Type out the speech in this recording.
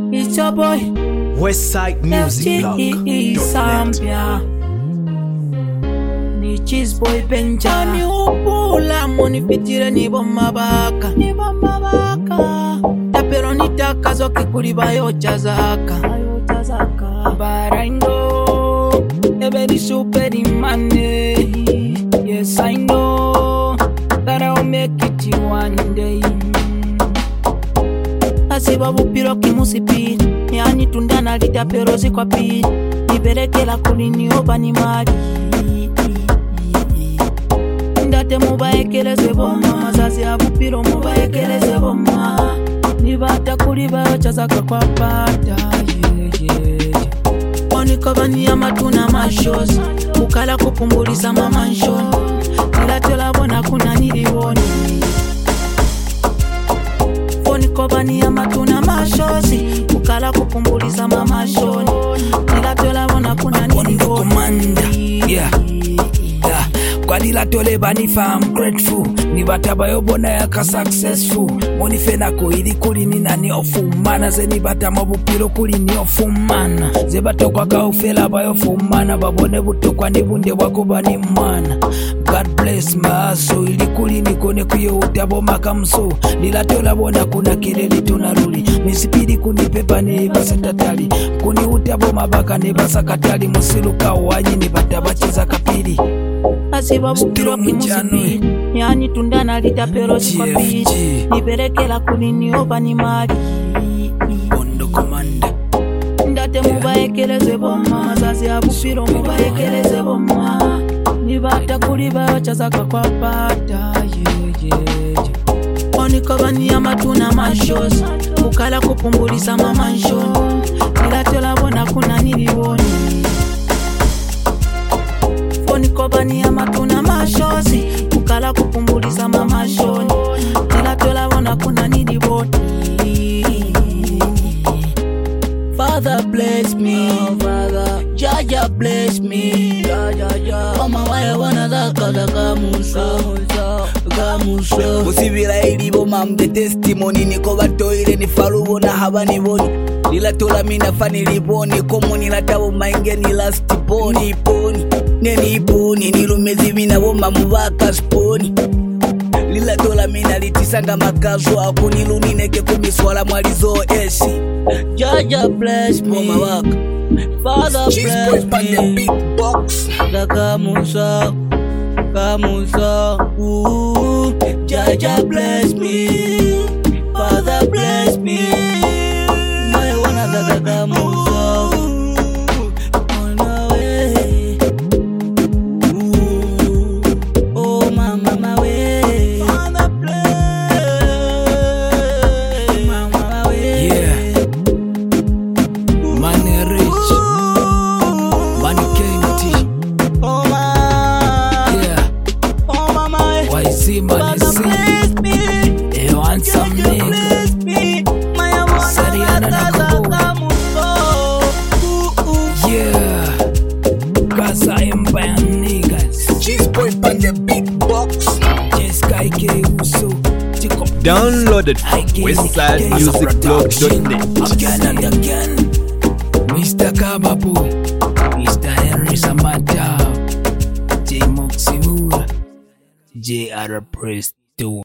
It's your boy Westside Music Zambia. Ni cheese boy Benja. Ni upula moni fitire ni bomba baka. Tapero ni takazo kikuri bayo chazaka. But I know every super money. Yes, I know that I'll make it one day. Asiba bupiro kimusipiri yani tundana litaperozi kwa pili niberekela kulini oba ni mali ndate mubaekeleze bomma mazazi abupiro mubaekeleze bomma nibata kuliba chazaka kwa pata onikobani amatuna mashozi ukala kupumbuliza mamansho nilatela bona kuna niliwoni Kobani ya matuna mashozi ukala kupumbuliza mama shoni nilatola bona kuna nini komanda kwa dilatole banifa I'm grateful ni bataba yobona yaka successful moni fena ko ili kuli ni nani ofumana zeni batama bupiro kuli ni ofumana ze batokwa ka ofela ba ofumana babone butokwa ni bunde wako bani mwana God bless my soul ili kuli ni kone kuyo utabo makamso dilatola bona kuna kireli tunaruli misipidi kunipepa ni basatatali kuni utabo mabaka ni basakatali musiluka wanyi ni batabachiza kapili Asiba bupiro kimusipiri yani tundana litaperozi kwa pili niberekela kulini oba ni mali Bondo komanda ndate mubaekeleze bomma mazazi abupiro mubaekeleze bomma nibata kuliba chazaka kwa pata onikobani ya matuna mashozi ukala kupumbuliza mamansho nilatola bona kuna niliwoni Kobani ya matuna mashozi ukala kupumbuliza mama shoni nilatola bona kuna nidi boti Father bless me Father Jaja bless me Mama waya wana zaka musa Musibira ilibo mamde testimony niko batoire ni farubo na habani boni nilatola mina fani liboni komo nilatabo mainge ni last boni neni boni nilumezi mina bomba mubaka sponi nilatola mina litisanga makazo ako nilunineke kumiswala mwalizo esi Jaja bless me Mama waka Father bless me Kamusa Jaja bless me Father bless me My wanna Kamusa on the way Oh mama my way on the play Mama my way Yeah Money rich Money king Oh my Yeah Oh mama Why see money see They want some nigga Sariana na kubo Yeah Cause I am buying niggas Cheese boy pan the big box Just guy K Uso Downloaded from westsidemusicblog.net. Again and again Mr. Kababoy Mr. Henry Samata J. Moxie J.R. Presto